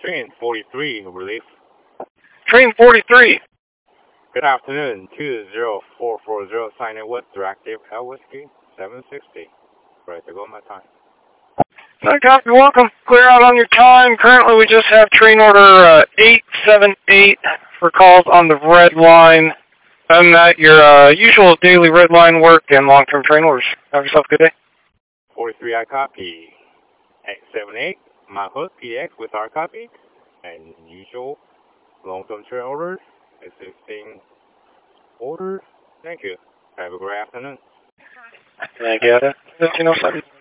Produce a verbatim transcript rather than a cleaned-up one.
Train forty-three, relief. Train forty-three. Good afternoon, two zero four four zero, sign in with Directive L Whiskey seven sixty. Ready to go, my time. I copy, welcome. Clear out on your time. Currently we just have train order uh, eight seven eight for calls on the red line. Other than that, your uh, usual daily red line work and long-term train orders. Have yourself a good day. forty-three, I copy. eight seven eight, my host P X with our copy. And usual long-term train orders, existing orders. Thank you. Have a great afternoon. Can I get it? fifteen oh seven.